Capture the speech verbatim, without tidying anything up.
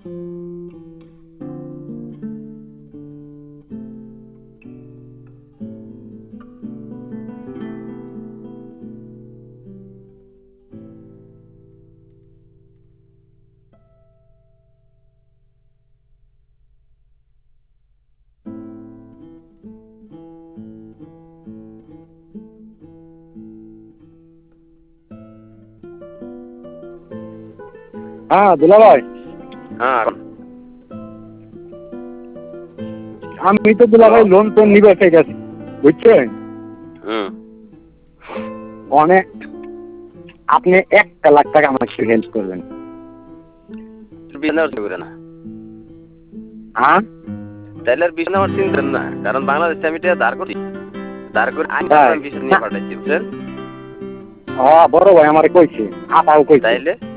হ্যাঁ দুলা ভাই। হ্যাঁ আমি তো দুলা ভাই লোন টোন নিবে ঠিক আছে বুঝছেন। হুম অনেক আপনি একটা লাখ টাকা আমাকে হেল্প করবেন। না হ্যাঁ তাহলে আর বিষয় আমার চিন্তা না, কারণ বাংলাদেশে আমি এটা দাঁড় করি দাঁড় করে আমি তাই বিষয় নিয়ে পাঠাইছি বুঝছেন। হ্যাঁ বড় ভাই আমারে কইছে আপাও কইছে। তাইলে